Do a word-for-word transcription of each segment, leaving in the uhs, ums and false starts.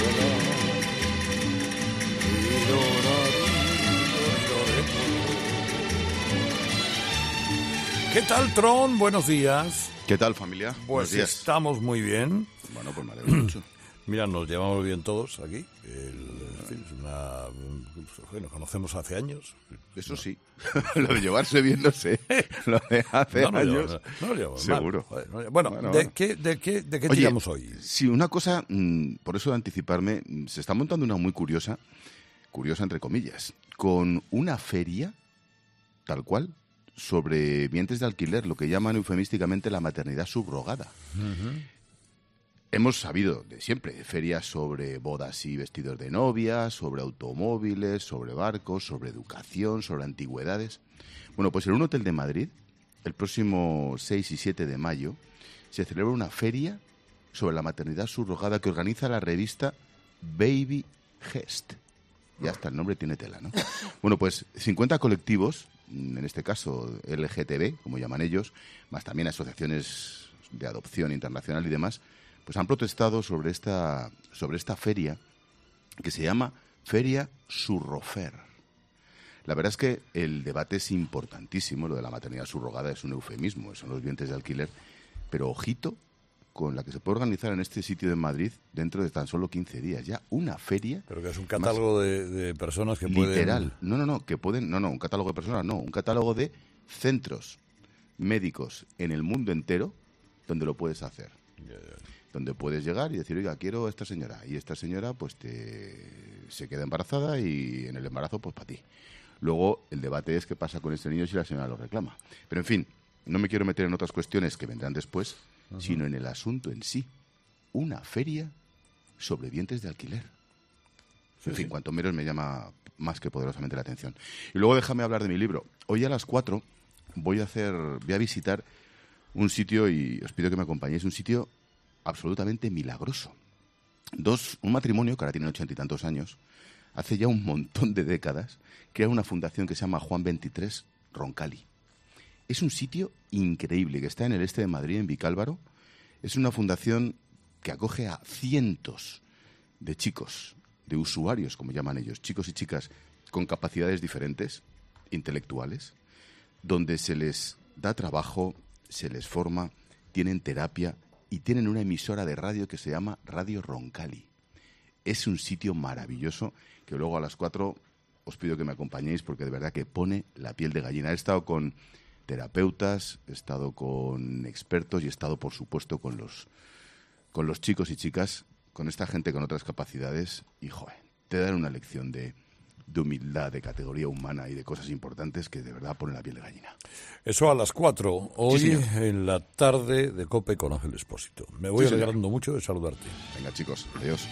¿Qué tal, Tron? Buenos días. ¿Qué tal, familia? Pues Buenos días. Estamos muy bien. Bueno, pues me alegro mucho. Mira, nos llevamos bien todos aquí. El, en fin, es una, bueno, conocemos hace años. Eso no. Sí. Lo de llevarse bien, no sé. Lo de hace no, no, años. No, no, no lo llevamos seguro. Mal. Bueno, bueno, bueno ¿de, bueno. Qué, ¿de qué, de qué Oye, tiramos hoy? Sí, una cosa, mmm, por eso de anticiparme, se está montando una muy curiosa, curiosa entre comillas, con una feria, tal cual, sobre vientres de alquiler, lo que llaman eufemísticamente la maternidad subrogada. Uh-huh. Hemos sabido de siempre ferias sobre bodas y vestidos de novia, sobre automóviles, sobre barcos, sobre educación, sobre antigüedades. Bueno, pues en un hotel de Madrid, el próximo seis y siete de mayo, se celebra una feria sobre la maternidad subrogada que organiza la revista Baby Gest. Ya hasta el nombre tiene tela, ¿no? Bueno, pues cincuenta colectivos, en este caso L G T B, como llaman ellos, más también asociaciones de adopción internacional y demás, pues han protestado sobre esta, sobre esta feria que se llama Feria Surrofer. La verdad es que el debate es importantísimo, lo de la maternidad subrogada es un eufemismo, son los vientres de alquiler, pero ojito con la que se puede organizar en este sitio de Madrid dentro de tan solo quince días. Ya una feria... Pero que es un catálogo de, de personas que pueden... Literal. No, no, no, que pueden... No, no, un catálogo de personas, no. Un catálogo de centros médicos en el mundo entero donde lo puedes hacer. Yeah, yeah. Donde puedes llegar y decir, oiga, quiero a esta señora. Y esta señora, pues, te se queda embarazada y en el embarazo, pues, para ti. Luego, el debate es qué pasa con este niño si la señora lo reclama. Pero, en fin, no me quiero meter en otras cuestiones que vendrán después, uh-huh. sino en el asunto en sí. Una feria sobre vientres de alquiler. Sí, en fin, sí. Cuanto menos me llama más que poderosamente la atención. Y luego déjame hablar de mi libro. Hoy a las cuatro voy a hacer, voy a visitar un sitio, y os pido que me acompañéis, un sitio absolutamente milagroso. Dos, un matrimonio que ahora tiene ochenta y tantos años, hace ya un montón de décadas, crea una fundación que se llama Juan veintitrés Roncali. Es un sitio increíble que está en el este de Madrid, en Vicálvaro. Es una fundación que acoge a cientos de chicos, de usuarios, como llaman ellos, chicos y chicas con capacidades diferentes, intelectuales, donde se les da trabajo, se les forma, tienen terapia y tienen una emisora de radio que se llama Radio Roncali. Es un sitio maravilloso que luego a las cuatro os pido que me acompañéis porque de verdad que pone la piel de gallina. He estado con terapeutas, he estado con expertos y he estado, por supuesto, con los, con los chicos y chicas, con esta gente con otras capacidades y, joder, te dan una lección de, de humildad, de categoría humana y de cosas importantes que de verdad ponen la piel de gallina. Eso a las cuatro, hoy sí, en la tarde de COPE con Ángel Expósito. Me voy sí, alegrando mucho de saludarte. Venga, chicos, adiós.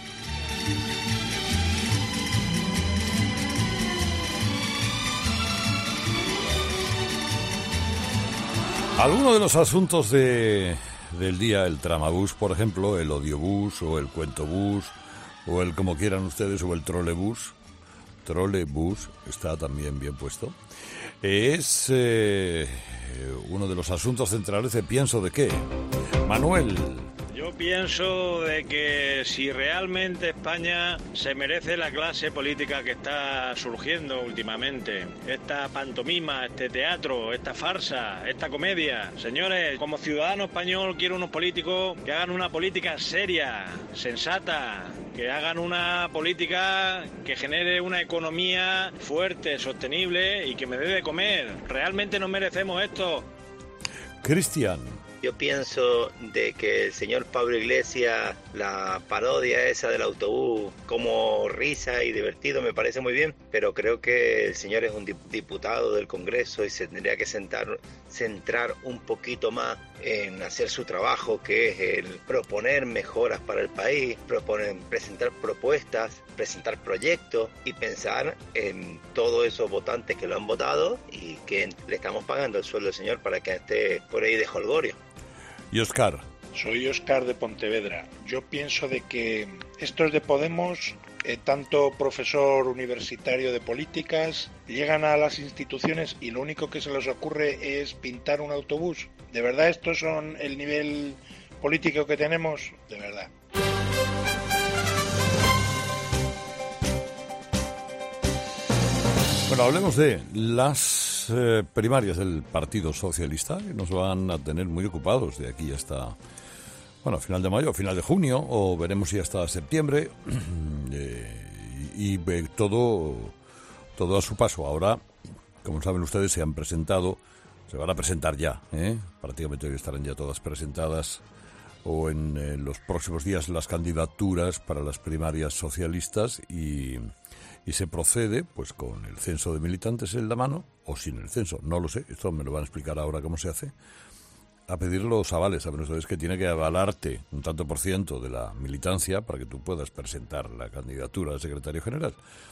Algunos de los asuntos de, del día, el tramabús, por ejemplo, el odiobús o el cuentobús o el como quieran ustedes o el trolebús, trolebús está también bien puesto, es eh, uno de los asuntos centrales de Pienso de qué. Manuel. Yo pienso de que si realmente España se merece la clase política que está surgiendo últimamente, esta pantomima, este teatro, esta farsa, esta comedia. Señores, como ciudadano español quiero unos políticos que hagan una política seria, sensata, que hagan una política que genere una economía fuerte, sostenible y que me dé de comer. Realmente nos merecemos esto. Cristian. Yo pienso de que el señor Pablo Iglesias, la parodia esa del autobús, como risa y divertido, me parece muy bien, pero creo que el señor es un diputado del Congreso y se tendría que sentar, centrar un poquito más en hacer su trabajo, que es el proponer mejoras para el país, proponer, presentar propuestas, presentar proyectos y pensar en todos esos votantes que lo han votado y que le estamos pagando el sueldo al señor para que esté por ahí de jolgorio. Y Óscar. Soy Óscar de Pontevedra. Yo pienso de que estos de Podemos, eh, tanto profesor universitario de políticas, llegan a las instituciones y lo único que se les ocurre es pintar un autobús. ¿De verdad estos son el nivel político que tenemos? De verdad. Bueno, hablemos de las eh, primarias del Partido Socialista, que nos van a tener muy ocupados de aquí hasta, bueno, final de mayo, final de junio, o veremos si hasta septiembre, eh, y, y eh, todo, todo a su paso. Ahora, como saben ustedes, se han presentado, se van a presentar ya, ¿eh? prácticamente hoy estarán ya todas presentadas, o en eh, los próximos días, las candidaturas para las primarias socialistas, y... Y se procede, pues con el censo de militantes en la mano, o sin el censo, no lo sé, esto me lo van a explicar ahora cómo se hace, a pedir los avales. Saben ustedes que tiene que avalarte un tanto por ciento de la militancia para que tú puedas presentar la candidatura de secretario general.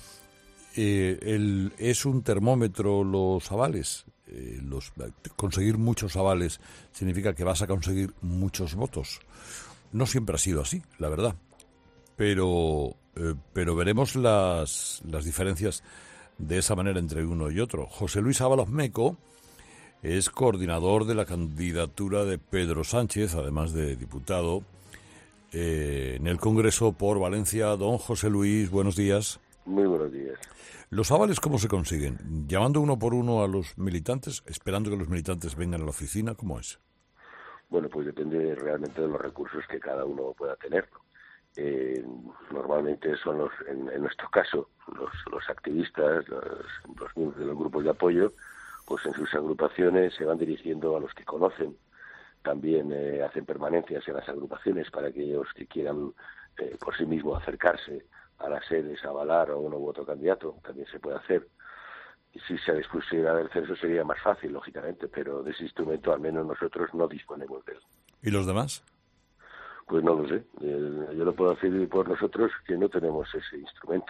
Eh, el, ¿Es un termómetro los avales? Eh, los, conseguir muchos avales significa que vas a conseguir muchos votos. No siempre ha sido así, la verdad. Pero... Eh, pero veremos las, las diferencias de esa manera entre uno y otro. José Luis Ábalos Meco es coordinador de la candidatura de Pedro Sánchez, además de diputado eh, en el Congreso por Valencia. Don José Luis, buenos días. Muy buenos días. ¿Los avales cómo se consiguen? ¿Llamando uno por uno a los militantes? ¿Esperando que los militantes vengan a la oficina? ¿Cómo es? Bueno, pues depende realmente de los recursos que cada uno pueda tener, ¿no? Eh, normalmente son los, en, en nuestro caso, los, los activistas, los, los miembros de los grupos de apoyo, pues en sus agrupaciones se van dirigiendo a los que conocen. También eh, hacen permanencias en las agrupaciones para aquellos que quieran eh, por sí mismos acercarse a las sedes, avalar a uno u otro candidato, también se puede hacer. Y si se dispusiera del censo sería más fácil, lógicamente, pero de ese instrumento al menos nosotros no disponemos de él. ¿Y los demás? Pues no lo sé. Yo lo puedo decir por nosotros que no tenemos ese instrumento.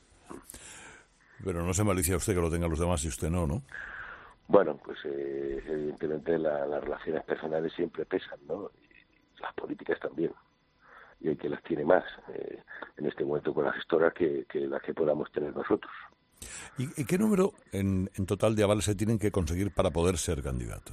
Pero no se malicia usted que lo tengan los demás y usted no, ¿no? Bueno, pues eh, evidentemente la, las relaciones personales siempre pesan, ¿no? Y las políticas también. Y hay que las tiene más eh, en este momento con las gestoras que, que las que podamos tener nosotros. ¿Y, y qué número en, en total de avales se tienen que conseguir para poder ser candidato?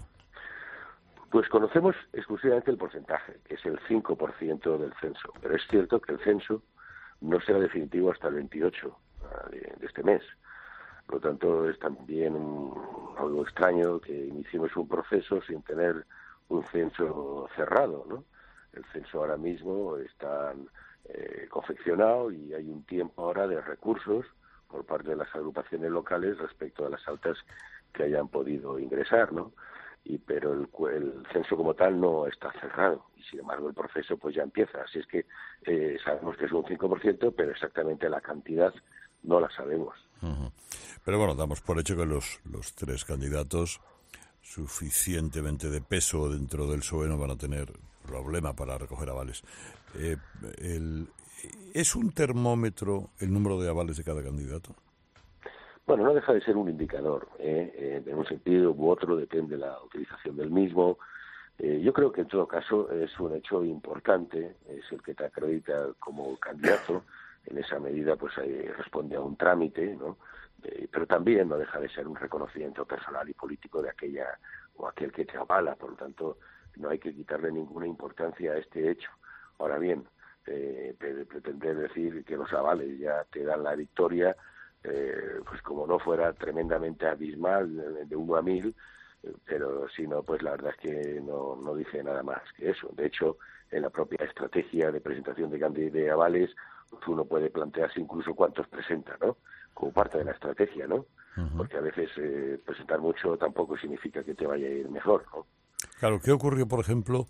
Pues conocemos exclusivamente el porcentaje, que es el cinco por ciento del censo. Pero es cierto que el censo no será definitivo hasta el veintiocho de, de este mes. Por lo tanto, es también un, algo extraño que iniciemos un proceso sin tener un censo cerrado, ¿no? El censo ahora mismo está eh, confeccionado y hay un tiempo ahora de recursos por parte de las agrupaciones locales respecto a las altas que hayan podido ingresar, ¿no? Y pero el, el censo como tal no está cerrado y sin embargo el proceso pues ya empieza. Así es que eh, sabemos que es un cinco por ciento, pero exactamente la cantidad no la sabemos. Uh-huh. Pero bueno, damos por hecho que los, los tres candidatos suficientemente de peso dentro del P S O E no van a tener problema para recoger avales. Eh, el, ¿Es un termómetro el número de avales de cada candidato? Bueno, no deja de ser un indicador, ¿eh? Eh, en un sentido u otro, depende de la utilización del mismo. Eh, yo creo que en todo caso es un hecho importante, es el que te acredita como candidato, en esa medida pues eh, responde a un trámite, ¿no? Eh, pero también no deja de ser un reconocimiento personal y político de aquella o aquel que te avala, por lo tanto no hay que quitarle ninguna importancia a este hecho. Ahora bien, eh, pretender decir que los avales ya te dan la victoria, Eh, pues como no fuera tremendamente abismal, de uno a mil, eh, pero si no, pues la verdad es que no, no dice nada más que eso. De hecho, en la propia estrategia de presentación de, de avales, pues uno puede plantearse incluso cuántos presenta, ¿no? Como parte de la estrategia, ¿no? Uh-huh. Porque a veces eh, presentar mucho tampoco significa que te vaya a ir mejor, ¿no? Claro, ¿qué ocurrió, por ejemplo,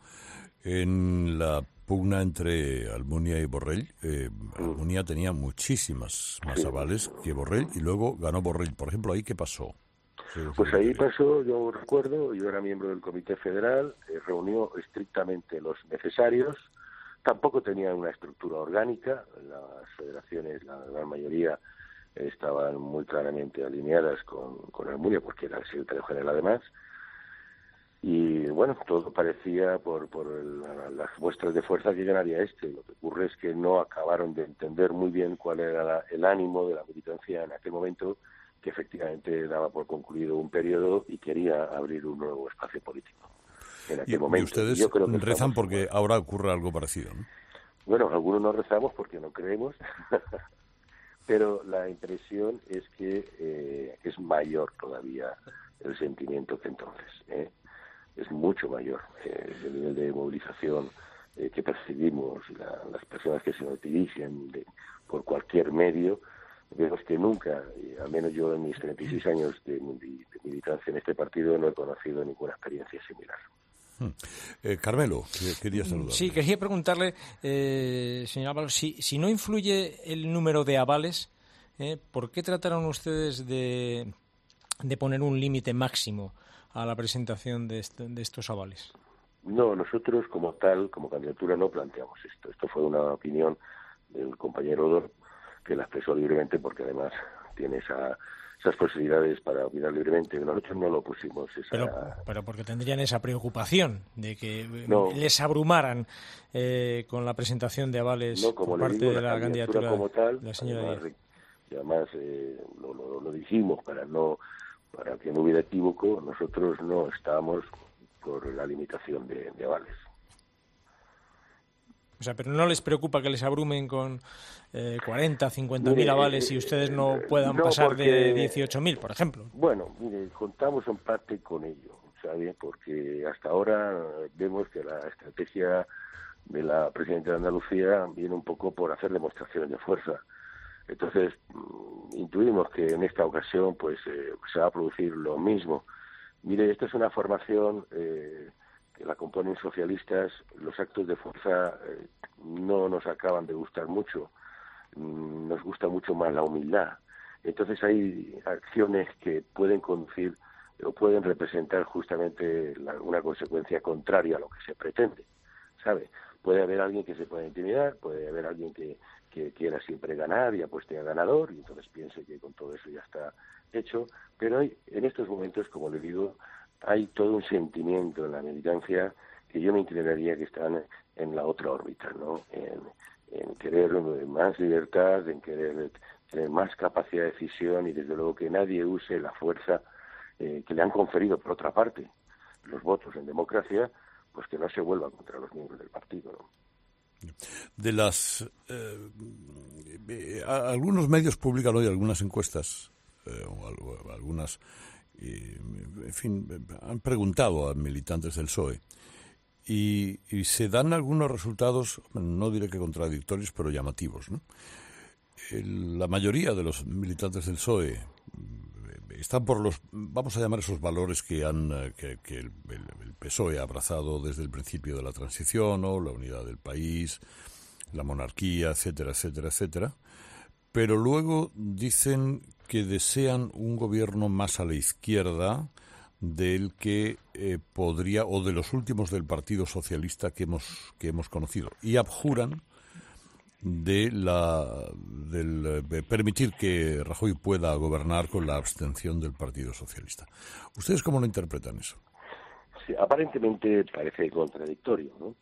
en la pugna entre Almunia y Borrell? Eh, Almunia tenía muchísimas más sí. avales que Borrell y luego ganó Borrell. Por ejemplo, ¿ahí qué pasó? Pues ahí pasó, yo recuerdo, yo era miembro del Comité Federal, eh, reunió estrictamente los necesarios, tampoco tenía una estructura orgánica, las federaciones, la gran mayoría, eh, estaban muy claramente alineadas con, con Almunia, porque era el secretario general además. Y bueno, todo parecía por, por el, las muestras de fuerza que ganaría este. Lo que ocurre es que no acabaron de entender muy bien cuál era la, el ánimo de la militancia en aquel momento, que efectivamente daba por concluido un periodo y quería abrir un nuevo espacio político. En aquel y, momento. y ustedes Yo creo que rezan porque ahora ocurre algo parecido, ¿no? Bueno, algunos no rezamos porque no creemos. pero la impresión es que eh, es mayor todavía el sentimiento que entonces, ¿eh? Es mucho mayor eh, el nivel de movilización eh, que percibimos, la, las personas que se nos dirigen de, por cualquier medio. Vemos que nunca, eh, al menos yo en mis treinta y seis años de, de militancia en este partido, no he conocido ninguna experiencia similar. Eh, Carmelo, quería saludar. Sí, quería preguntarle, eh, señor Ábalos, si, si no influye el número de avales, eh, ¿por qué trataron ustedes de, de poner un límite máximo a la presentación de, est- de estos avales? No, nosotros como tal, como candidatura, no planteamos esto. Esto fue una opinión del compañero Odor, que la expresó libremente, porque además tiene esa, esas posibilidades para opinar libremente. Nosotros no lo pusimos. Esa... Pero, pero porque tendrían esa preocupación de que no, les abrumaran eh, con la presentación de avales no, como por parte digo, de la, la candidatura como tal, de la señora además, Díaz. Y además eh, lo, lo, lo dijimos para no para que no hubiera equívoco, nosotros no estábamos por la limitación de, de avales. O sea, pero no les preocupa que les abrumen con eh, cuarenta, cincuenta mil avales y ustedes no puedan no, pasar porque, de dieciocho mil, por ejemplo. Bueno, mire, contamos en parte con ello, ¿sabe? Porque hasta ahora vemos que la estrategia de la presidenta de Andalucía viene un poco por hacer demostraciones de fuerza. Entonces, intuimos que en esta ocasión pues eh, se va a producir lo mismo. Mire, esta es una formación eh, que la componen socialistas. Los actos de fuerza eh, no nos acaban de gustar mucho. Mm, nos gusta mucho más la humildad. Entonces hay acciones que pueden conducir o pueden representar justamente la, una consecuencia contraria a lo que se pretende, ¿sabe? Puede haber alguien que se pueda intimidar, puede haber alguien que, que quiera siempre ganar y apueste a ganador y entonces piense que con todo eso ya está hecho, pero hay, en estos momentos, como le digo, hay todo un sentimiento en la militancia que yo me inclinaría que están en la otra órbita, ¿no? En, en querer más libertad, en querer tener más capacidad de decisión y desde luego que nadie use la fuerza eh, que le han conferido por otra parte los votos en democracia, pues que no se vuelva contra los miembros del partido, ¿no? De las eh, eh, algunos medios publican hoy algunas encuestas eh, o algo, algunas eh, en fin, han preguntado a militantes del P S O E y, y se dan algunos resultados, no diré que contradictorios, pero llamativos, ¿no? El, la mayoría de los militantes del P S O E están por los, vamos a llamar esos valores que han que, que el, el, el P S O E ha abrazado desde el principio de la transición, ¿no? La unidad del país, la monarquía, etcétera, etcétera, etcétera. Pero luego dicen que desean un gobierno más a la izquierda del que eh, podría, o de los últimos del Partido Socialista que hemos que hemos conocido, y abjuran de la del de permitir que Rajoy pueda gobernar con la abstención del Partido Socialista. ¿Ustedes cómo lo interpretan eso? Sí, aparentemente parece contradictorio, ¿no?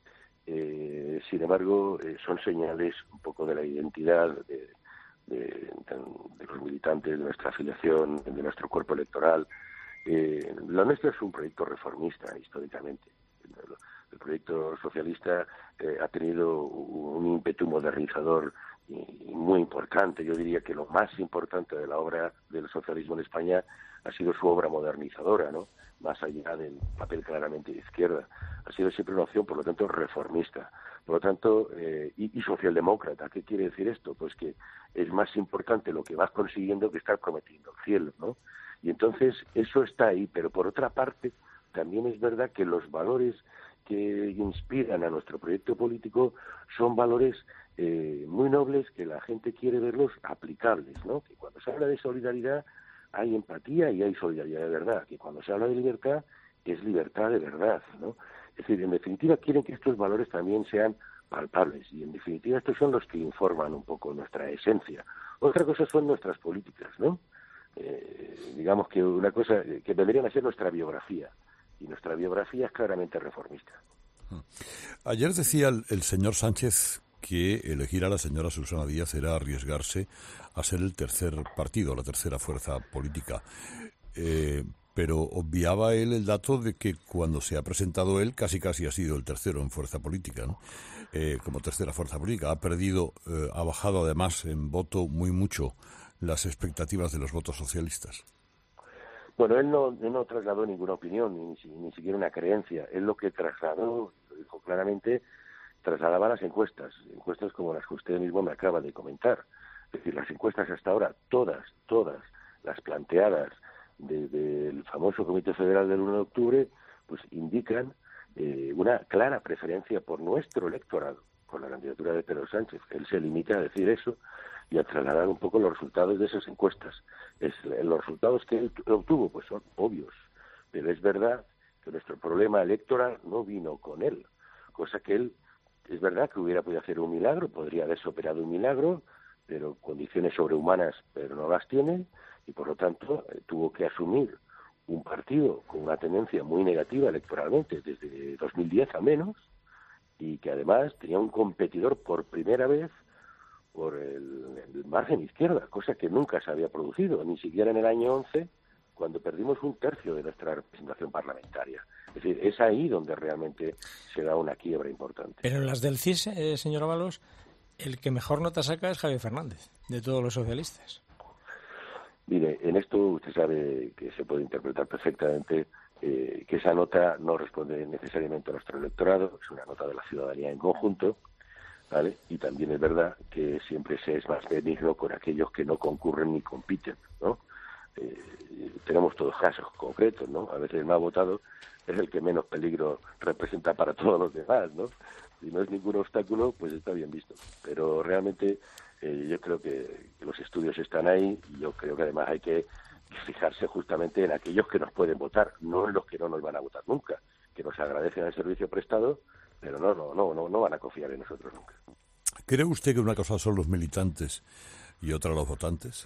Eh, sin embargo, eh, son señales un poco de la identidad de, de, de los militantes, de nuestra afiliación, de nuestro cuerpo electoral. Eh, lo nuestro es un proyecto reformista, históricamente. El proyecto socialista eh, ha tenido un ímpetu modernizador y, y muy importante. Yo diría que lo más importante de la obra del socialismo en España ha sido su obra modernizadora, ¿no? Más allá del papel claramente de izquierda. Ha sido siempre una opción, por lo tanto, reformista. Por lo tanto, eh, y, y socialdemócrata. ¿Qué quiere decir esto? Pues que es más importante lo que vas consiguiendo que estar prometiendo el cielo, ¿no? Y entonces eso está ahí, pero por otra parte también es verdad que los valores que inspiran a nuestro proyecto político son valores eh, muy nobles que la gente quiere verlos aplicables, ¿no? Que cuando se habla de solidaridad hay empatía y hay solidaridad de verdad, que cuando se habla de libertad es libertad de verdad, ¿no? Es decir, en definitiva quieren que estos valores también sean palpables y en definitiva estos son los que informan un poco nuestra esencia. Otra cosa son nuestras políticas, ¿no? Eh, digamos que una cosa que vendrían a ser nuestra biografía. Y nuestra biografía es claramente reformista. Ayer decía el, el señor Sánchez que elegir a la señora Susana Díaz era arriesgarse a ser el tercer partido, la tercera fuerza política. Eh, pero obviaba él el dato de que cuando se ha presentado él, casi casi ha sido el tercero en fuerza política, ¿no? eh, como tercera fuerza política. Ha perdido, eh, ha bajado además en voto muy mucho las expectativas de los votos socialistas. Bueno, él no, él no trasladó ninguna opinión, ni, ni siquiera una creencia. Él lo que trasladó, lo dijo claramente, trasladaba las encuestas, encuestas como las que usted mismo me acaba de comentar. Es decir, las encuestas hasta ahora, todas, todas las planteadas desde el famoso Comité Federal del uno de octubre, pues indican eh, una clara preferencia por nuestro electorado, por la candidatura de Pedro Sánchez. Él se limita a decir eso y a trasladar un poco los resultados de esas encuestas. Es, los resultados que él obtuvo pues son obvios, pero es verdad que nuestro problema electoral no vino con él, cosa que él, es verdad que hubiera podido hacer un milagro, podría haberse operado un milagro, pero condiciones sobrehumanas, pero no las tiene, y por lo tanto eh, tuvo que asumir un partido con una tendencia muy negativa electoralmente desde dos mil diez al menos, y que además tenía un competidor por primera vez por el, el margen izquierda, cosa que nunca se había producido, ni siquiera en el año once, cuando perdimos un tercio de nuestra representación parlamentaria. Es decir, es ahí donde realmente se da una quiebra importante. Pero en las del C I S, eh, señor Ábalos, el que mejor nota saca es Javier Fernández, de todos los socialistas. Mire, en esto usted sabe que se puede interpretar perfectamente eh, que esa nota no responde necesariamente a nuestro electorado, es una nota de la ciudadanía en conjunto, ¿vale? Y también es verdad que siempre se es más benigno con aquellos que no concurren ni compiten, ¿no? Eh, tenemos todos casos concretos, ¿no? A veces el más votado es el que menos peligro representa para todos los demás, ¿no? Si no es ningún obstáculo, pues está bien visto. Pero realmente eh, yo creo que los estudios están ahí y yo creo que además hay que fijarse justamente en aquellos que nos pueden votar, no en los que no nos van a votar nunca, que nos agradecen el servicio prestado, pero no, no, no, no, no van a confiar en nosotros nunca. ¿Cree usted que una cosa son los militantes y otra los votantes?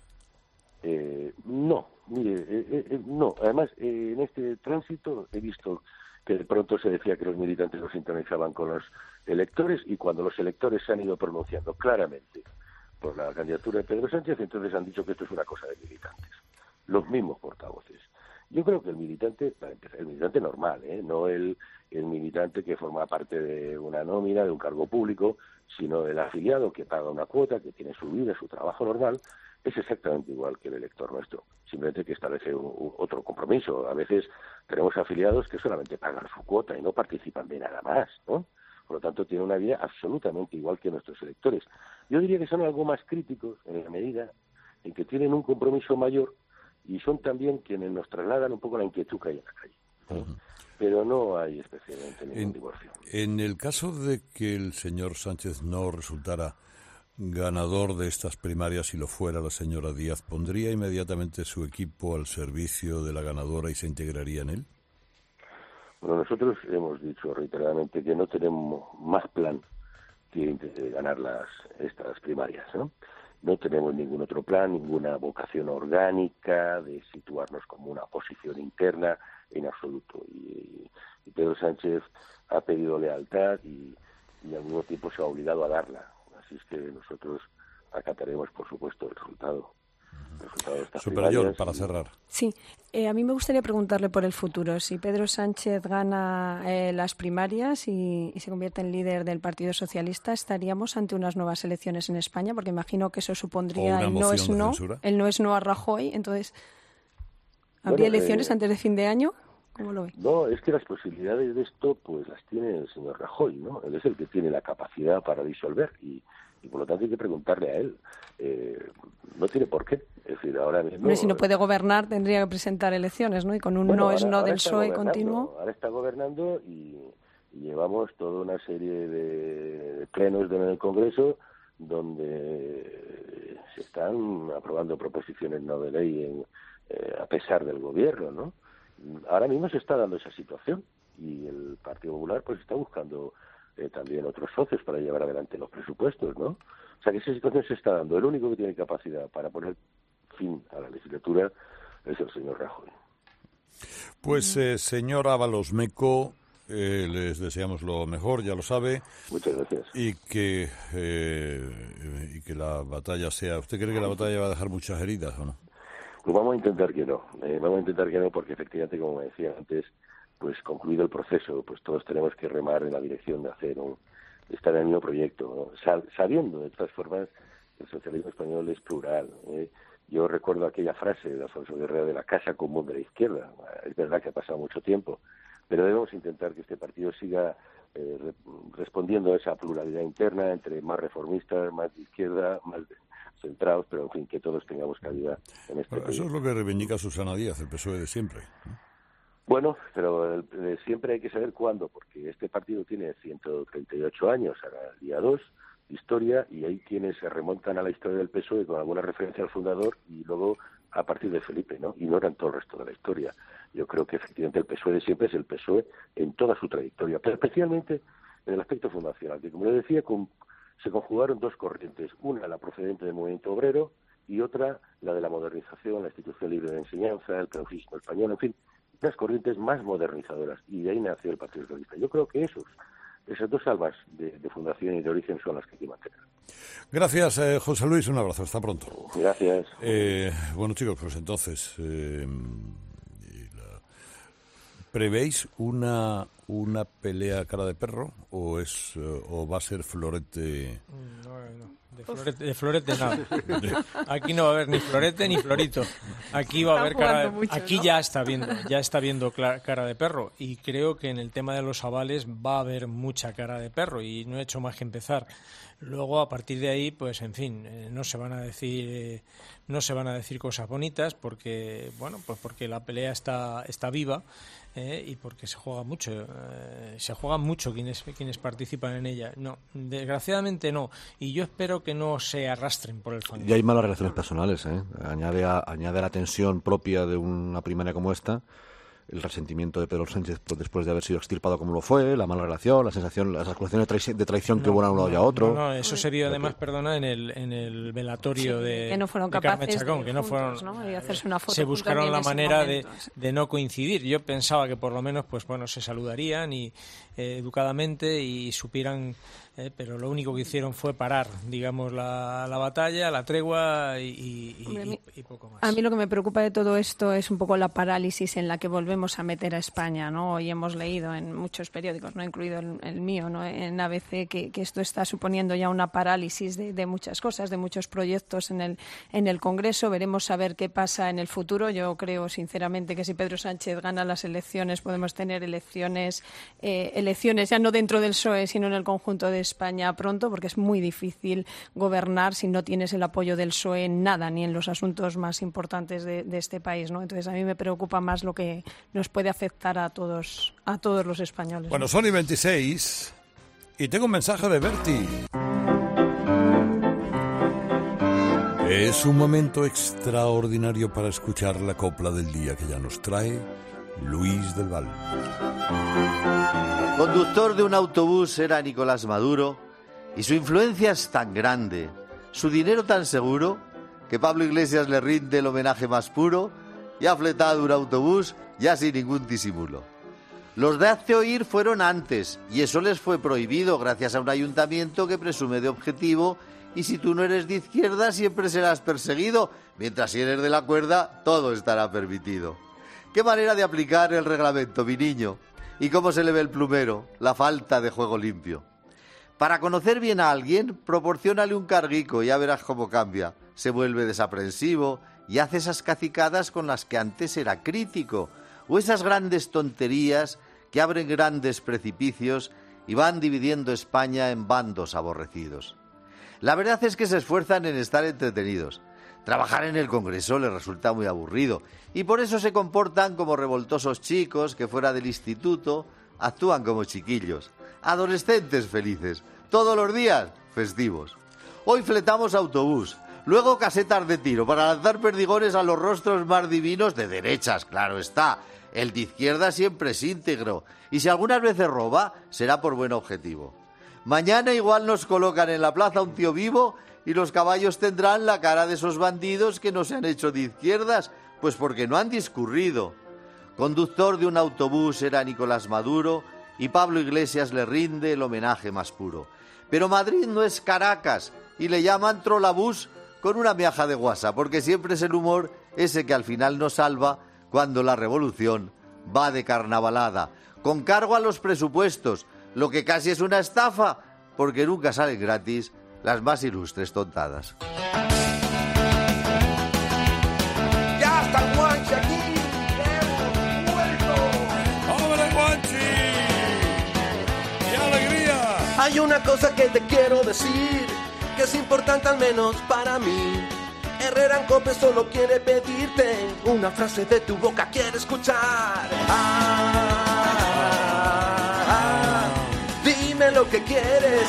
Eh, no, mire, eh, eh, no. Además, eh, en este tránsito he visto que de pronto se decía que los militantes los sintonizaban con los electores y cuando los electores se han ido pronunciando claramente por la candidatura de Pedro Sánchez, entonces han dicho que esto es una cosa de militantes. Los mismos portavoces. Yo creo que el militante, para empezar, el militante normal, ¿eh? no el, el militante que forma parte de una nómina, de un cargo público, sino el afiliado que paga una cuota, que tiene su vida, su trabajo normal, es exactamente igual que el elector nuestro, simplemente que establece un, un, otro compromiso. A veces tenemos afiliados que solamente pagan su cuota y no participan de nada más, ¿no? Por lo tanto, tienen una vida absolutamente igual que nuestros electores. Yo diría que son algo más críticos en la medida en que tienen un compromiso mayor y son también quienes nos trasladan un poco la inquietud que hay en la calle. ¿no? Uh-huh. Pero no hay especialmente ningún en, divorcio. En el caso de que el señor Sánchez no resultara ganador de estas primarias, si lo fuera la señora Díaz, ¿pondría inmediatamente su equipo al servicio de la ganadora y se integraría en él? Bueno, nosotros hemos dicho reiteradamente que no tenemos más plan que ganar las estas primarias, ¿no? No tenemos ningún otro plan, ninguna vocación orgánica de situarnos como una oposición interna en absoluto. Y, y Pedro Sánchez ha pedido lealtad y, y al mismo tiempo se ha obligado a darla. Así es que nosotros acataremos, por supuesto, el resultado. El resultado de estas Superior, para cerrar. Sí, eh, a mí me gustaría preguntarle por el futuro. Si Pedro Sánchez gana eh, las primarias y, y se convierte en líder del Partido Socialista, ¿estaríamos ante unas nuevas elecciones en España? Porque imagino que eso supondría el no es no, el no es no a Rajoy. Entonces, ¿habría bueno, elecciones eh, antes de fin de año? ¿Cómo lo ve? No, es que las posibilidades de esto pues las tiene el señor Rajoy, ¿no? Él es el que tiene la capacidad para disolver y, y por lo tanto hay que preguntarle a él. Eh, no tiene por qué. Es decir, ahora mismo... Pero si no puede gobernar, tendría que presentar elecciones, ¿no? Y con un bueno, no ahora, es no del P S O E continuo... Ahora está gobernando y, y llevamos toda una serie de plenos en el Congreso donde se están aprobando proposiciones no de ley en, eh, a pesar del gobierno, ¿no? Ahora mismo se está dando esa situación y el Partido Popular pues está buscando eh, también otros socios para llevar adelante los presupuestos, ¿no? O sea que esa situación se está dando. El único que tiene capacidad para poner fin a la legislatura es el señor Rajoy. Pues eh, señor Ábalos Meco, eh, les deseamos lo mejor, ya lo sabe. Muchas gracias. Y que eh, y que la batalla sea... ¿Usted cree que la batalla va a dejar muchas heridas o no? Pues vamos a intentar que no, eh, vamos a intentar que no porque efectivamente, como decía antes, pues concluido el proceso, pues todos tenemos que remar en la dirección de hacer un, estar en el mismo proyecto, ¿no? Sabiendo, de todas formas, que el socialismo español es plural. ¿eh? Yo recuerdo aquella frase de Alfonso Guerrero de la Casa Común de la Izquierda. Es verdad que ha pasado mucho tiempo, pero debemos intentar que este partido siga eh, re respondiendo a esa pluralidad interna entre más reformistas, más de izquierda, más de centrados, pero en fin, que todos tengamos cabida en este país. Eso es lo que reivindica Susana Díaz, el P S O E de siempre. Bueno, pero el, el, siempre hay que saber cuándo, porque este partido tiene ciento treinta y ocho años, ahora el día dos, historia, y hay quienes se remontan a la historia del P S O E con alguna referencia al fundador y luego a partir de Felipe, ¿no? Y no eran todo el resto de la historia. Yo creo que efectivamente el P S O E de siempre es el P S O E en toda su trayectoria, pero especialmente en el aspecto fundacional, que como le decía, con, se conjugaron dos corrientes, una la procedente del movimiento obrero y otra la de la modernización, la institución libre de enseñanza, el clausismo español, en fin, unas corrientes más modernizadoras, y de ahí nació el Partido Socialista. Yo creo que esos Esas dos almas de, de fundación y de origen son las que hay que mantener. Gracias, eh, José Luis. Un abrazo. Hasta pronto. Gracias. Eh, bueno, chicos, pues entonces, eh, la... ¿prevéis una una pelea cara de perro o es o va a ser florete? No, no. De florete, de florete nada. Aquí no va a haber ni florete ni florito. Aquí va a haber cara de, mucho, aquí ¿no? ya está viendo, ya está viendo cara de perro, y creo que en el tema de los avales va a haber mucha cara de perro, y no he hecho más que empezar. Luego, a partir de ahí, pues en fin, eh, no se van a decir eh, no se van a decir cosas bonitas, porque bueno, pues porque la pelea está está viva. Eh, y porque se juega mucho, eh, se juegan mucho quienes quienes participan en ella. No, desgraciadamente no, y yo espero que no se arrastren por el fondo. Y hay malas relaciones personales, ¿eh? Añade a, añade a la tensión propia de una primaria como esta el resentimiento de Pedro Sánchez después de haber sido extirpado como lo fue, la mala relación, la sensación, las acusaciones de traición, de traición no, que hubo a un lado no, y a otro. No, no, eso se vio además, perdona, en el en el velatorio sí, de, que no fueron de Carmen Chacón, de que no juntos, fueron, ¿no? Y hacerse una foto se buscaron la manera de, momento, de no coincidir. Yo pensaba que por lo menos, pues bueno, se saludarían y eh, educadamente y supieran. Eh, pero lo único que hicieron fue parar, digamos, la, la batalla, la tregua y, y, Hombre, y, y poco más. A mí lo que me preocupa de todo esto es un poco la parálisis en la que volvemos a meter a España, ¿no? Hoy hemos leído en muchos periódicos, no incluido el, el mío, ¿no? En A B C, que, que esto está suponiendo ya una parálisis de, de muchas cosas, de muchos proyectos en el, en el Congreso. Veremos a ver qué pasa en el futuro. Yo creo, sinceramente, que si Pedro Sánchez gana las elecciones, podemos tener elecciones, eh, elecciones ya no dentro del P S O E, sino en el conjunto de España pronto, porque es muy difícil gobernar si no tienes el apoyo del P S O E en nada, ni en los asuntos más importantes de, de este país, ¿no? Entonces a mí me preocupa más lo que nos puede afectar a todos, a todos los españoles. Bueno, ¿no? son y veintiséis y tengo un mensaje de Berti. Es un momento extraordinario para escuchar la copla del día que ya nos trae Luis del Val. Conductor de un autobús era Nicolás Maduro, y su influencia es tan grande, su dinero tan seguro, que Pablo Iglesias le rinde el homenaje más puro y ha fletado un autobús ya sin ningún disimulo. Los de Hazte Oír fueron antes, y eso les fue prohibido gracias a un ayuntamiento que presume de objetivo, y si tú no eres de izquierda siempre serás perseguido, mientras si eres de la cuerda todo estará permitido. ¿Qué manera de aplicar el reglamento, mi niño? ¿Y cómo se le ve el plumero? La falta de juego limpio. Para conocer bien a alguien, proporciónale un carguico y ya verás cómo cambia. Se vuelve desaprensivo y hace esas cacicadas con las que antes era crítico, o esas grandes tonterías que abren grandes precipicios y van dividiendo España en bandos aborrecidos. La verdad es que se esfuerzan en estar entretenidos. Trabajar en el Congreso les resulta muy aburrido y por eso se comportan como revoltosos chicos que fuera del instituto actúan como chiquillos, adolescentes felices, todos los días festivos. Hoy fletamos autobús, luego casetas de tiro para lanzar perdigones a los rostros más divinos de derechas, claro está. El de izquierda siempre es íntegro y si algunas veces roba será por buen objetivo. Mañana igual nos colocan en la plaza un tío vivo y los caballos tendrán la cara de esos bandidos que no se han hecho de izquierdas, pues porque no han discurrido. Conductor de un autobús era Nicolás Maduro y Pablo Iglesias le rinde el homenaje más puro. Pero Madrid no es Caracas y le llaman trolabús con una miaja de guasa, porque siempre es el humor ese que al final nos salva cuando la revolución va de carnavalada, con cargo a los presupuestos, lo que casi es una estafa, porque nunca salen gratis las más ilustres tontadas. ¡Ya está el Guanchi aquí! ¡Hemos vuelto! ¡Hombre, Guanchi! ¡Qué alegría! Hay una cosa que te quiero decir, que es importante al menos para mí. Herrera en Cope solo quiere pedirte una frase de tu boca, quiere escuchar. Ah, ah, ah, dime lo que quieres.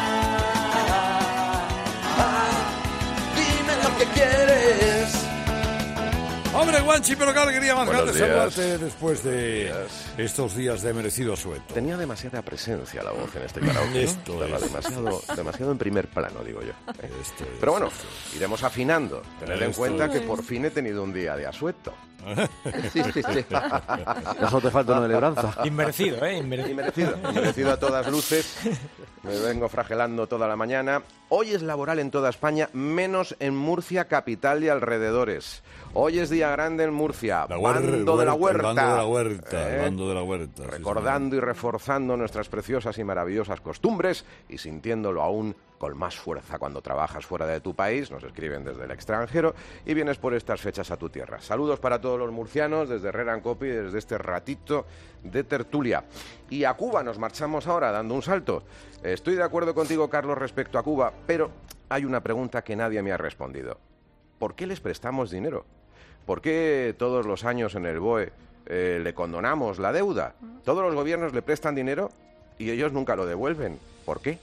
Ah, ah, dime lo que quieres. Hombre, Guanchi, pero qué alegría más Buenos grande días. saludarte después de estos días de merecido asueto. Tenía demasiada presencia la voz en este karaoke. Esto ¿no? es. demasiado, demasiado en primer plano, digo yo. ¿eh? Esto es, Pero bueno, esto es. iremos afinando. Tened en Esto cuenta es. que por fin he tenido un día de asueto. Sí, sí, sí. Ya solo te falta una de lebranza. Inmerecido, ¿eh? Inmerecido. Inmerecido, inmerecido a todas luces. Me vengo fragelando toda la mañana. Hoy es laboral en toda España, menos en Murcia, capital y alrededores. Hoy es día grande en Murcia, La huer- bando de la el huerta. bando de la huerta, el ¿Eh? bando de la huerta. sí, Recordando y reforzando nuestras preciosas y maravillosas costumbres y sintiéndolo aún con más fuerza cuando trabajas fuera de tu país, nos escriben desde el extranjero y vienes por estas fechas a tu tierra. Saludos para todos los murcianos desde Herrera en Cope y desde este ratito de tertulia. Y a Cuba nos marchamos ahora dando un salto. Estoy de acuerdo contigo, Carlos, respecto a Cuba, pero hay una pregunta que nadie me ha respondido. ¿Por qué les prestamos dinero? ¿Por qué todos los años en el B O E eh, le condonamos la deuda? Todos los gobiernos le prestan dinero y ellos nunca lo devuelven. ¿Por qué?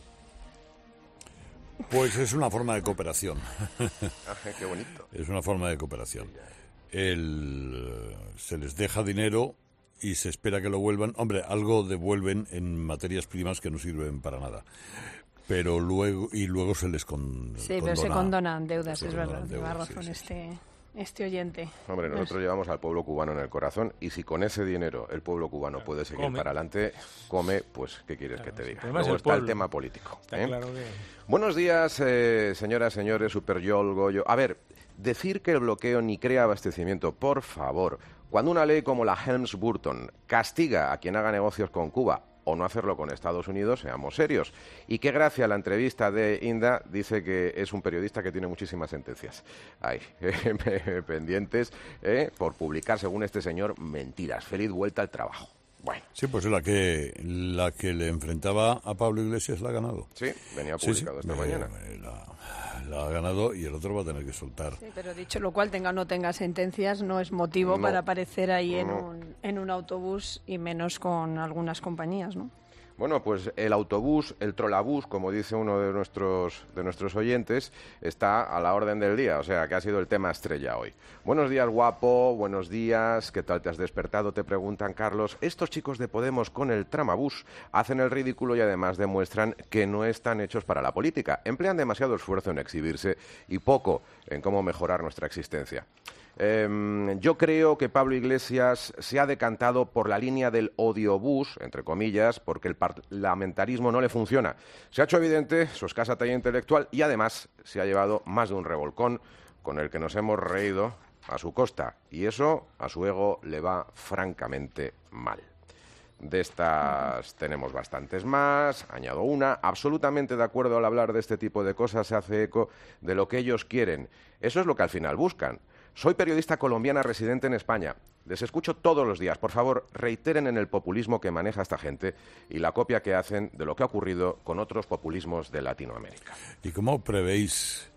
Pues es una forma de cooperación. Ay, qué bonito. Es una forma de cooperación. El, se les deja dinero y se espera que lo vuelvan. Hombre, algo devuelven en materias primas que no sirven para nada. Pero luego, y luego se les con, Sí, condona. pero se condonan deudas, Se es condonan verdad. Lleva deudas, sí, razón sí, este, este oyente. Hombre, nosotros llevamos al pueblo cubano en el corazón y si con ese dinero el pueblo cubano puede seguir come. para adelante, come, pues, ¿qué quieres que te diga? problema es Luego el está el pueblo. tema político. Está ¿eh? claro que... Buenos días, eh, señoras, señores, Super Yol, Goyo. A ver, decir que el bloqueo ni crea abastecimiento, por favor. Cuando una ley como la Helms-Burton castiga a quien haga negocios con Cuba o no hacerlo con Estados Unidos, seamos serios. Y que gracias a la entrevista de Inda dice que es un periodista que tiene muchísimas sentencias. Ay, pendientes eh, por publicar, según este señor, mentiras. Feliz vuelta al trabajo. Bueno. Sí, pues la que la que le enfrentaba a Pablo Iglesias la ha ganado. Sí, venía Sí, publicado sí, esta eh, mañana. eh, La, la ha ganado y el otro va a tener que soltar. Sí, pero dicho lo cual, tenga o no tenga sentencias, no es motivo No. para aparecer ahí en, No. un, en un autobús y menos con algunas compañías, ¿no? Bueno, pues el autobús, el trolabús, como dice uno de nuestros de nuestros oyentes, está a la orden del día, o sea, que ha sido el tema estrella hoy. Buenos días, guapo, buenos días, ¿qué tal te has despertado? Te preguntan, Carlos. Estos chicos de Podemos con el tramabús hacen el ridículo y además demuestran que no están hechos para la política. Emplean demasiado esfuerzo en exhibirse y poco en cómo mejorar nuestra existencia. Eh, yo creo que Pablo Iglesias se ha decantado por la línea del odiobús, entre comillas, porque el parlamentarismo no le funciona. Se ha hecho evidente su escasa talla intelectual y además se ha llevado más de un revolcón con el que nos hemos reído a su costa. Y eso a su ego le va francamente mal. De estas tenemos bastantes más, añado una. Absolutamente de acuerdo al hablar de este tipo de cosas, se hace eco de lo que ellos quieren. Eso es lo que al final buscan. Soy periodista colombiana residente en España. Les escucho todos los días. Por favor, reiteren en el populismo que maneja esta gente y la copia que hacen de lo que ha ocurrido con otros populismos de Latinoamérica. ¿Y cómo prevéis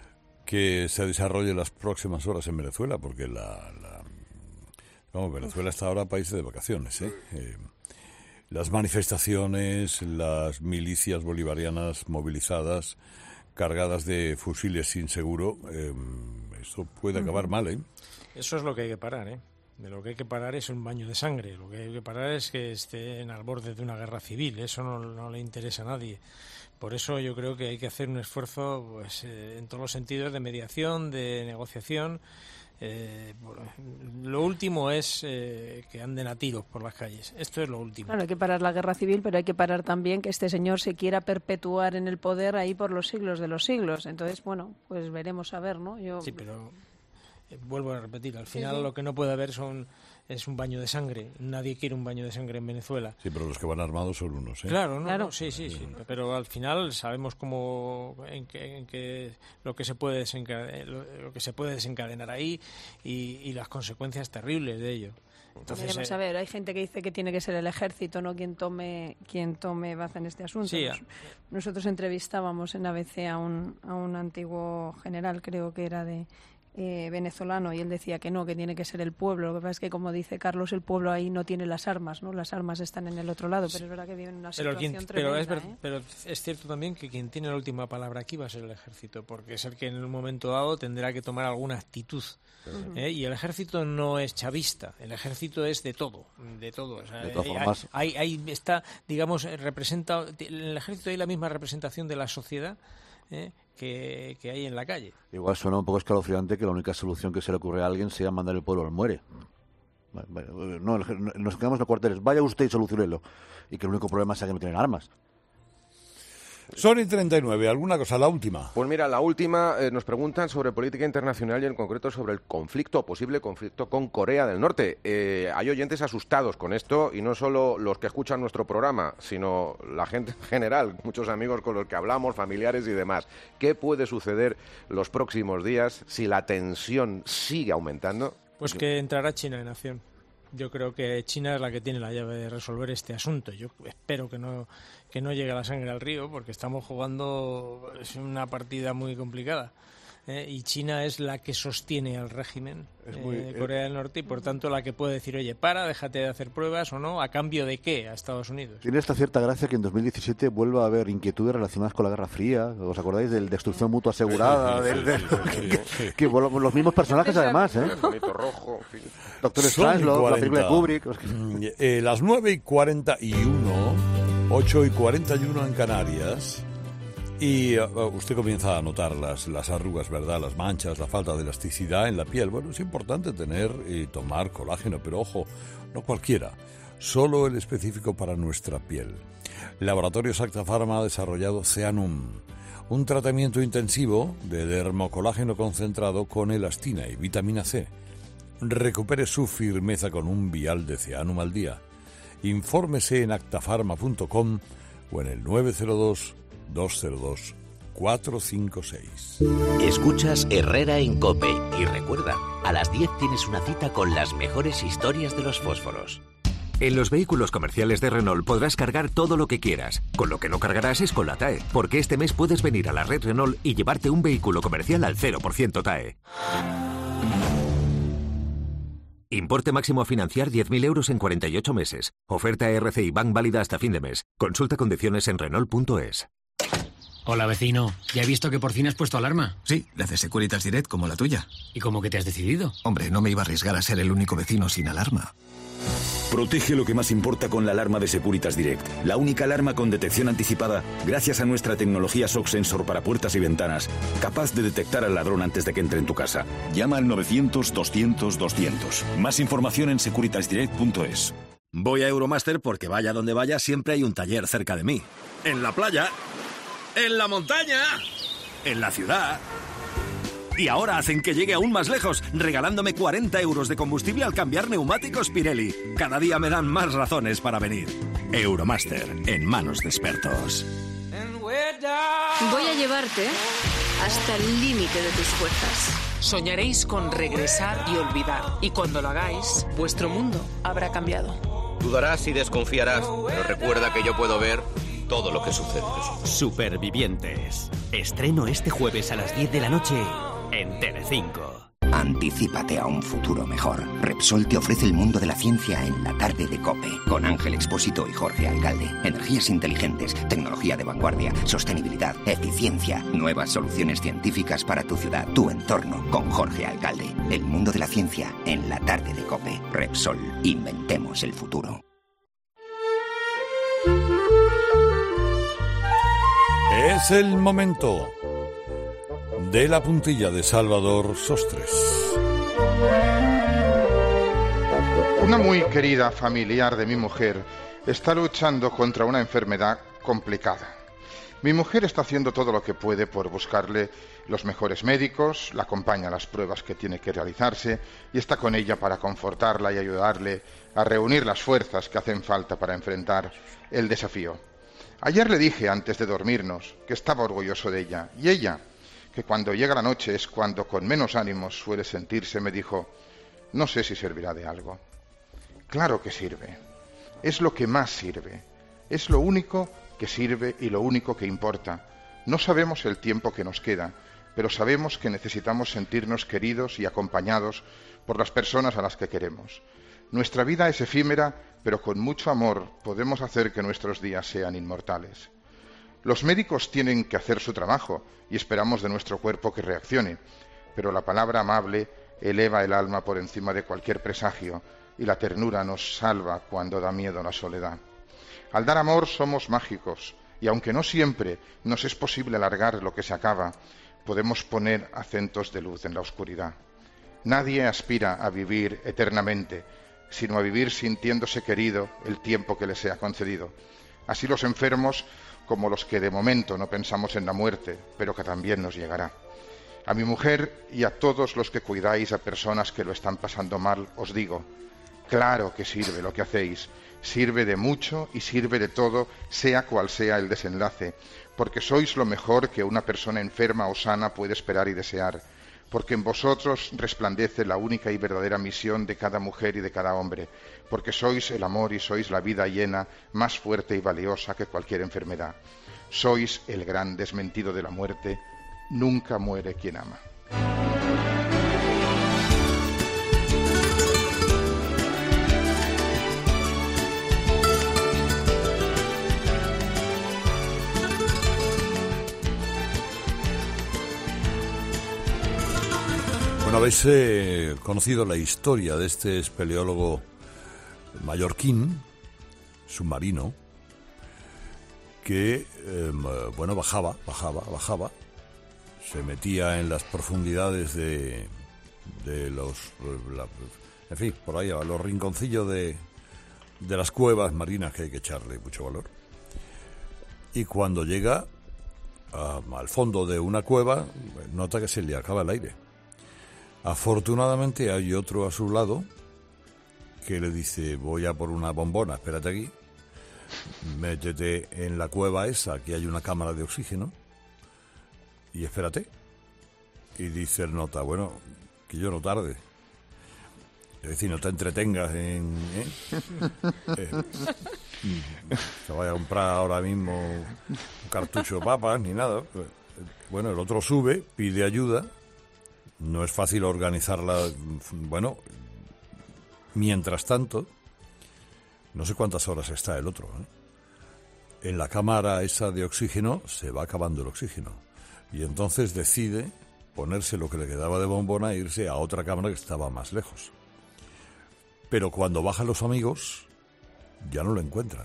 que se desarrolle las próximas horas en Venezuela? Porque la, la vamos, Venezuela está ahora país de vacaciones, ¿eh? Eh, las manifestaciones, las milicias bolivarianas movilizadas, cargadas de fusiles sin seguro, eh, esto puede acabar mal, ¿eh? Eso es lo que hay que parar, ¿eh? De lo que hay que parar es un baño de sangre. Lo que hay que parar es que estén al borde de una guerra civil. Eso no, no le interesa a nadie. Por eso yo creo que hay que hacer un esfuerzo, pues, eh, en todos los sentidos, de mediación, de negociación. Eh, lo último es eh, que anden a tiros por las calles. Esto es lo último. Claro, hay que parar la guerra civil, pero hay que parar también que este señor se quiera perpetuar en el poder ahí por los siglos de los siglos. Entonces, bueno, pues veremos a ver, ¿no? Yo... Sí, pero vuelvo a repetir, al final sí, sí. lo que no puede haber son es un baño de sangre. Nadie quiere un baño de sangre en Venezuela. Sí, pero los que van armados son unos, ¿eh? Claro, no, claro. No, sí, sí, sí. Pero al final sabemos cómo en que, en que lo que se puede desencadenar, lo, lo que se puede desencadenar ahí y, y las consecuencias terribles de ello. Entonces, Veremos eh, a ver, hay gente que dice que tiene que ser el ejército, no quien tome quien tome baza en este asunto. Sí, Nos, nosotros entrevistábamos en A B C a un a un antiguo general, creo que era de eh, venezolano, y él decía que no, que tiene que ser el pueblo. Lo que pasa es que, como dice Carlos, el pueblo ahí no tiene las armas, ¿no? Las armas están en el otro lado, pero es verdad que viven en una pero situación quien, tremenda. Pero es, ver, ¿eh? pero es cierto también que quien tiene la última palabra aquí va a ser el ejército, porque es el que en un momento dado tendrá que tomar alguna actitud. Uh-huh. ¿Eh? Y el ejército no es chavista, el ejército es de todo, de todo. O sea, de todas hay, formas. Ahí, ahí está, digamos, representa, el ejército hay la misma representación de la sociedad ¿eh? que, que hay en la calle. Igual suena un poco escalofriante que la única solución que se le ocurre a alguien sea mandar el pueblo al muere. No, nos quedamos en los cuarteles, vaya usted y solucionelo, y que el único problema sea que no tienen armas. Sony treinta y nueve, ¿alguna cosa? La última. Pues mira, la última, eh, nos preguntan sobre política internacional y en concreto sobre el conflicto, posible conflicto con Corea del Norte. Eh, hay oyentes asustados con esto y no solo los que escuchan nuestro programa, sino la gente en general, muchos amigos con los que hablamos, familiares y demás. ¿Qué puede suceder los próximos días si la tensión sigue aumentando? Pues que entrará China en acción. Yo creo que China es la que tiene la llave de resolver este asunto. Yo espero que no que no llegue la sangre al río, porque estamos jugando es una partida muy complicada. ¿eh? Y China es la que sostiene al régimen eh, muy, de Corea del Norte y, por tanto, la que puede decir, oye, para, déjate de hacer pruebas o no, ¿a cambio de qué? A Estados Unidos. Tiene esta cierta gracia que en dos mil diecisiete vuelva a haber inquietudes relacionadas con la Guerra Fría. ¿Os acordáis del destrucción mutua asegurada? del, del, que, que bueno, los mismos personajes, además, ¿eh? Bonito rojo, en fin. Doctor Strangelove, la película de Kubrick. Eh, las nueve y cuarenta y uno, ocho y cuarenta y uno en Canarias. Y uh, usted comienza a notar las, las arrugas, ¿verdad? Las manchas, la falta de elasticidad en la piel. Bueno, es importante tener y tomar colágeno, pero ojo, no cualquiera, solo el específico para nuestra piel. Laboratorio Acta Pharma ha desarrollado Zeanum, un tratamiento intensivo de dermocolágeno concentrado con elastina y vitamina C. Recupere su firmeza con un vial de Zeanum al día. Infórmese en actafarma punto com o en el nueve cero dos, dos cero dos, cuatro cinco seis. Escuchas Herrera en COPE y recuerda, a las diez tienes una cita con las mejores historias de los fósforos. En los vehículos comerciales de Renault podrás cargar todo lo que quieras. Con lo que no cargarás es con la T A E, porque este mes puedes venir a la red Renault y llevarte un vehículo comercial al cero por ciento T A E. Importe máximo a financiar diez mil euros en cuarenta y ocho meses. Oferta R C I Bank válida hasta fin de mes. Consulta condiciones en Renault punto es. Hola, vecino. ¿Ya he visto que por fin has puesto alarma? Sí, la de Securitas Direct como la tuya. ¿Y cómo que te has decidido? Hombre, no me iba a arriesgar a ser el único vecino sin alarma. Protege lo que más importa con la alarma de Securitas Direct. La única alarma con detección anticipada gracias a nuestra tecnología Shock Sensor para puertas y ventanas, capaz de detectar al ladrón antes de que entre en tu casa. Llama al novecientos, doscientos, doscientos. Más información en securitas direct punto es. Voy a Euromaster porque vaya donde vaya siempre hay un taller cerca de mí. En la playa, en la montaña, en la ciudad. Y ahora hacen que llegue aún más lejos, regalándome cuarenta euros de combustible al cambiar neumáticos Pirelli. Cada día me dan más razones para venir. Euromaster, en manos de expertos. Voy a llevarte hasta el límite de tus fuerzas. Soñaréis con regresar y olvidar. Y cuando lo hagáis, vuestro mundo habrá cambiado. Dudarás y desconfiarás, pero recuerda que yo puedo ver todo lo que sucede. Supervivientes. Estreno este jueves a las diez de la noche en Telecinco. Anticípate a un futuro mejor. Repsol te ofrece el mundo de la ciencia en la tarde de COPE. Con Ángel Expósito y Jorge Alcalde. Energías inteligentes, tecnología de vanguardia, sostenibilidad, eficiencia, nuevas soluciones científicas para tu ciudad, tu entorno. Con Jorge Alcalde. El mundo de la ciencia en la tarde de COPE. Repsol. Inventemos el futuro. Es el momento de la puntilla de Salvador Sostres. Una muy querida familiar de mi mujer está luchando contra una enfermedad complicada. Mi mujer está haciendo todo lo que puede por buscarle los mejores médicos, la acompaña a las pruebas que tiene que realizarse y está con ella para confortarla y ayudarle a reunir las fuerzas que hacen falta para enfrentar el desafío. Ayer le dije, antes de dormirnos, que estaba orgulloso de ella, y ella, que cuando llega la noche es cuando con menos ánimos suele sentirse, me dijo: no sé si servirá de algo. Claro que sirve. Es lo que más sirve. Es lo único que sirve y lo único que importa. No sabemos el tiempo que nos queda, pero sabemos que necesitamos sentirnos queridos y acompañados por las personas a las que queremos. Nuestra vida es efímera, pero con mucho amor podemos hacer que nuestros días sean inmortales. Los médicos tienen que hacer su trabajo y esperamos de nuestro cuerpo que reaccione, pero la palabra amable eleva el alma por encima de cualquier presagio y la ternura nos salva cuando da miedo la soledad. Al dar amor somos mágicos y aunque no siempre nos es posible alargar lo que se acaba, podemos poner acentos de luz en la oscuridad. Nadie aspira a vivir eternamente, sino a vivir sintiéndose querido el tiempo que le sea concedido. Así los enfermos como los que de momento no pensamos en la muerte, pero que también nos llegará. A mi mujer y a todos los que cuidáis a personas que lo están pasando mal, os digo, claro que sirve lo que hacéis, sirve de mucho y sirve de todo, sea cual sea el desenlace, porque sois lo mejor que una persona enferma o sana puede esperar y desear, porque en vosotros resplandece la única y verdadera misión de cada mujer y de cada hombre, porque sois el amor y sois la vida llena, más fuerte y valiosa que cualquier enfermedad. Sois el gran desmentido de la muerte, nunca muere quien ama. Bueno, habéis eh, conocido la historia de este espeleólogo mallorquín, submarino, que, eh, bueno, bajaba, bajaba, bajaba, se metía en las profundidades de, de los, la, en fin, por ahí, a los rinconcillos de, de las cuevas marinas, que hay que echarle mucho valor. Y cuando llega a, al fondo de una cueva, nota que se le acaba el aire. Afortunadamente hay otro a su lado que le dice: voy a por una bombona, espérate aquí, métete en la cueva esa, aquí hay una cámara de oxígeno, y espérate. Y dice el nota: bueno, que yo no tarde. Es decir, no te entretengas en... ¿eh? eh, se vaya a comprar ahora mismo un cartucho de papas ni nada. Bueno, el otro sube, pide ayuda. No es fácil organizarla. Bueno, mientras tanto, no sé cuántas horas está el otro, ¿eh? En la cámara esa de oxígeno se va acabando el oxígeno. Y entonces decide ponerse lo que le quedaba de bombona e irse a otra cámara que estaba más lejos. Pero cuando bajan los amigos, ya no lo encuentran.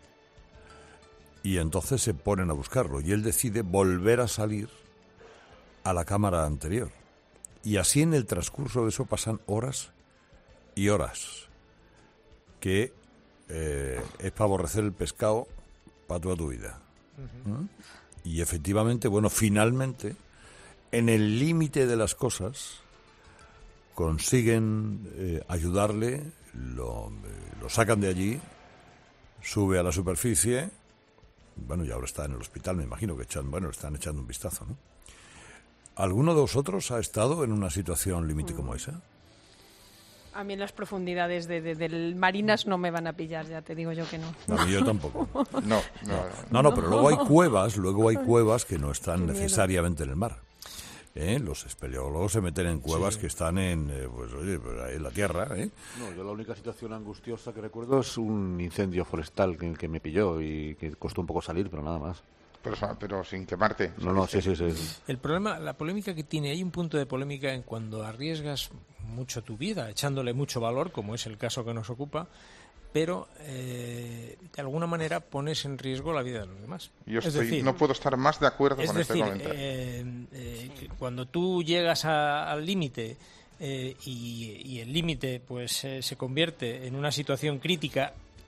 Y entonces se ponen a buscarlo. Y él decide volver a salir a la cámara anterior. Y así en el transcurso de eso pasan horas y horas, que eh, es para aborrecer el pescado para toda tu vida. Uh-huh. ¿Mm? Y efectivamente, bueno, finalmente, en el límite de las cosas, consiguen eh, ayudarle, lo, eh, lo sacan de allí, sube a la superficie, bueno, y ahora está en el hospital, me imagino que echan, bueno, están echando un vistazo, ¿no? ¿Alguno de vosotros ha estado en una situación límite como esa? A mí en las profundidades de, de, del marinas no me van a pillar, ya te digo yo que no. No, a mí yo tampoco. No, no, no, no, no, pero luego hay cuevas, luego hay cuevas que no están necesariamente en el mar. ¿Eh? Los espeleólogos se meten en cuevas sí. que están en, eh, pues oye, pues ahí en la tierra. ¿eh? No, yo la única situación angustiosa que recuerdo es un incendio forestal que, que me pilló y que costó un poco salir, pero nada más. Pero, pero sin quemarte. No, no, sí, sí, sí. El problema, la polémica que tiene, hay un punto de polémica en cuando arriesgas mucho tu vida, echándole mucho valor, como es el caso que nos ocupa, pero eh, de alguna manera pones en riesgo la vida de los demás. Yo es estoy, decir, no puedo estar más de acuerdo es con decir, este comentario. Eh, eh, cuando tú llegas a, al límite eh, y, y el límite pues eh, se convierte en una situación crítica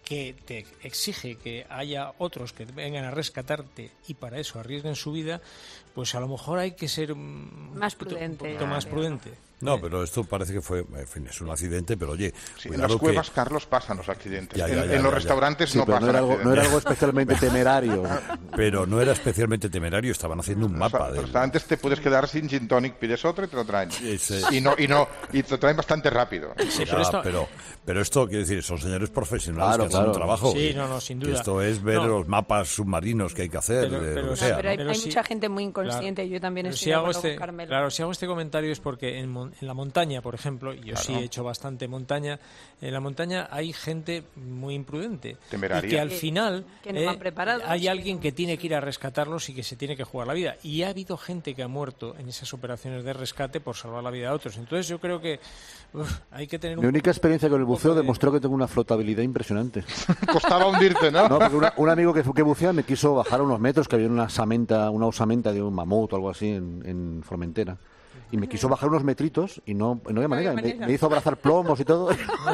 que te exige que haya otros que vengan a rescatarte y para eso arriesguen su vida, pues a lo mejor hay que ser más prudente. Un poquito más prudente. No, pero esto parece que fue, en fin, es un accidente, pero oye... Sí, en las cuevas, que... Carlos, pasan los accidentes. Ya, ya, en, ya, en los ya, restaurantes sí, no pasan no era, algo, no era algo especialmente temerario. Pero no era especialmente temerario, estaban haciendo un mapa. En los del... restaurantes te puedes quedar sin gin tonic, pides otro y te lo traen. Ese... Y no y no y te lo traen bastante rápido. Sí, pero, esto... pero, pero esto, quiero decir, son señores profesionales claro, que hacen claro. un trabajo. Sí, no, no, sin duda. Esto es ver no. los mapas submarinos que hay que hacer, pero, de pero, lo que no, sea. Pero hay, ¿no? hay pero mucha sí, gente muy inconsciente, claro, yo también estoy si de hago acuerdo este, con Carmelo. Claro, si hago este comentario es porque en, en la montaña, por ejemplo, yo claro. sí he hecho bastante montaña, en la montaña hay gente muy imprudente. Temeraria. Y que al que, final que no eh, van preparados. hay alguien que tiene que ir a rescatarlos y que se tiene que jugar la vida. Y ha habido gente que ha muerto en esas operaciones de rescate por salvar la vida de otros. Entonces yo creo que uf, hay que tener un... Mi única experiencia con el buceo de... demostró que tengo una flotabilidad impresionante. Costaba hundirte, ¿no? No, porque una, un amigo que, que bucea me quiso bajar unos metros, que había una osamenta, una osamenta de un mamut o algo así en, en Formentera. Y me quiso bajar unos metritos y no, no había manera. Me, me hizo abrazar plomos y todo.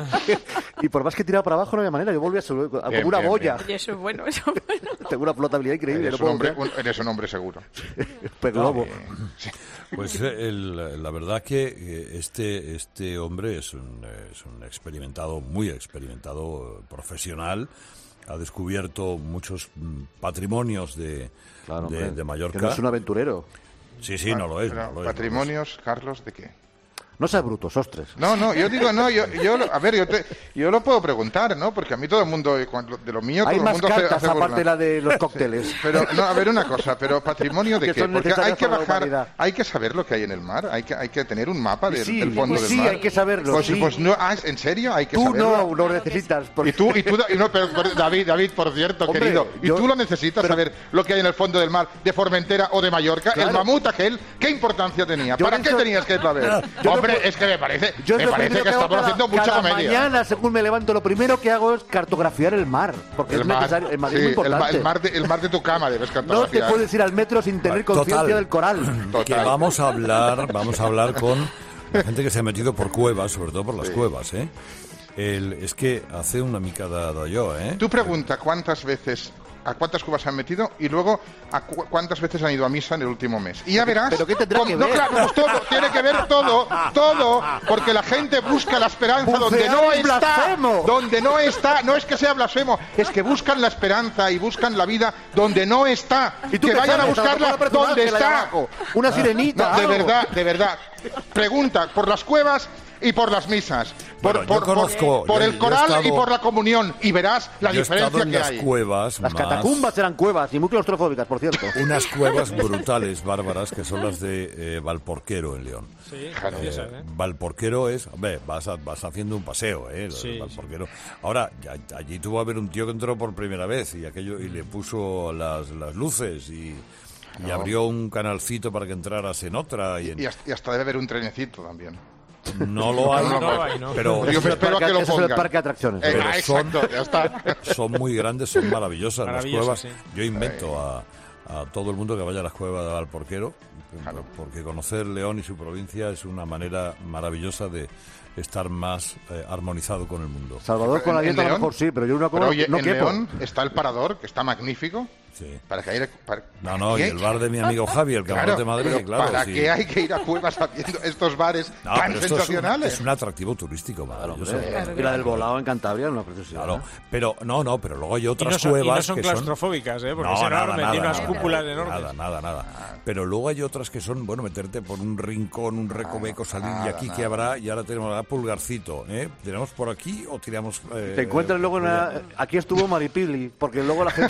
Y por más que tiraba para abajo no había manera. Yo volví a subir como bien, una bien, boya. Y eso es bueno, eso es bueno. Tengo una flotabilidad increíble. Eres, no un, hombre, un, eres un hombre seguro. Pues globo. Sí. Pues el, la verdad que este este hombre es un, es un experimentado, muy experimentado profesional. Ha descubierto muchos patrimonios de, claro, de, de Mallorca. Que no es un aventurero. Sí, sí, no lo es. Pero, no lo es ¿patrimonios, no lo es. Carlos, de qué? No seas brutos, ostres. No, no, yo digo, no, yo, yo a ver, yo, te, yo lo puedo preguntar, ¿no? Porque a mí todo el mundo, de lo mío, todo hay el más mundo cartas hace, hace aparte burla. de la de los cócteles. Sí, pero, no, a ver, una cosa, pero ¿patrimonio de que qué? Porque hay que bajar, humanidad. hay que saber lo que hay en el mar, hay que, hay que tener un mapa de, sí, del fondo pues del sí, mar. hay que saberlo, Pues, sí. pues no, ah, ¿en serio? Hay que tú saberlo. no lo necesitas. Porque... Y tú, y tú, y no, pero, pero, David, David, por cierto, Hombre, querido, y yo... tú lo necesitas pero... saber lo que hay en el fondo del mar de Formentera o de Mallorca. Claro. El mamut aquel, ¿qué importancia tenía? Yo ¿Para eso... qué tenías que irlo a ver? Yo Hombre, lo... es que me parece, yo me parece que estamos cada, haciendo mucha cada comedia. Mañana, según me levanto, lo primero que hago es cartografiar el mar, porque el es mar, necesario. El mar sí, es muy el, importante. el, mar de, el mar de tu cama debes cartografiar. No te puedes ir al metro sin tener conciencia del coral. Total. Que vamos a hablar, vamos a hablar con la gente que se ha metido por cuevas, sobre todo por las sí. cuevas, ¿eh? El, es que hace una mica de, de yo, ¿eh? Tú pregunta cuántas veces, a cuántas cuevas se han metido y luego a cu cuántas veces han ido a misa en el último mes. Y ya verás. ¿Pero qué tendrá cómo, que no, ver? claro, pues todo, tiene que ver todo, todo, porque la gente busca la esperanza Bucear donde no es está. blasfemo. Donde no está, no es que sea blasfemo, es que buscan la esperanza y buscan la vida donde no está. ¿Y tú que vayan a sabes? buscarla A donde está. Una sirenita. No, de algo. verdad, de verdad. Pregunta por las cuevas y por las misas, por, bueno, por, conozco, por, por yo, el coral estado, y por la comunión y verás la yo diferencia en que las hay. Cuevas las más, catacumbas eran cuevas y muy claustrofóbicas, por cierto. Unas cuevas brutales, bárbaras, que son las de eh, Valporquero en León. Sí, claro. eh, ¿eh? Valporquero es, hombre, vas, a, vas haciendo un paseo, ¿eh? Sí, Valporquero. Sí. Ahora, ya, allí tuvo a ver un tío que entró por primera vez y aquello y le puso las, las luces y... Y no. abrió un canalcito para que entraras en otra. Y, en... y, hasta, y hasta debe haber un trenecito también. No lo hay, no, no, no hay, no. Pero yo me espero a que lo eso pongan. es el parque de atracciones. Eh, pero ah, son, exacto, ya está. Son muy grandes, son maravillosas, Maravilloso, las cuevas. Sí. Yo invento a, a todo el mundo que vaya a las cuevas de Valporquero, claro. Porque conocer León y su provincia es una manera maravillosa de estar más eh, armonizado con el mundo. Salvador con la dieta a lo mejor sí, pero yo una cosa no en quepo. León está el Parador, que está magnífico. Sí. Para que haya, para... No, no, ¿Qué? Y el bar de mi amigo Javi, el Camarote de Madrid, claro. ¿Para sí. qué hay que ir a cuevas haciendo estos bares no, tan sensacionales? Es un, es un atractivo turístico maravilloso. Claro, claro, y la del Volado en Cantabria, una preciosidad. Claro, pero no, no, pero luego hay otras y no son, cuevas y no son que claustrofóbicas, son... ¿eh? Porque no, es nada, enorme, nada, tiene unas nada, cúpulas enormes. Nada, nada, nada. Pero luego hay otras que son, bueno, meterte por un rincón, un recoveco, salir nada, y aquí nada. que habrá, y ahora tenemos el pulgarcito, ¿eh? ¿Tiramos por aquí o tiramos...? Eh, Te encuentras luego en la... Aquí estuvo Maripili, porque luego la gente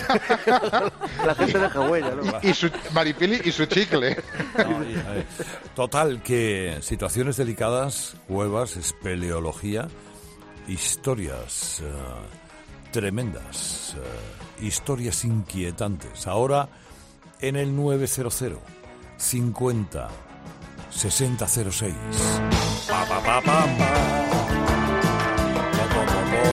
la gente deja huella, ¿no? Y, y su Maripili y su chicle. No, y, eh, total, que situaciones delicadas, cuevas, espeleología, historias uh, tremendas, uh, historias inquietantes. Ahora en el nueve cero cero cincuenta sesenta cero seis. Pa, pa, pa, pa, pa.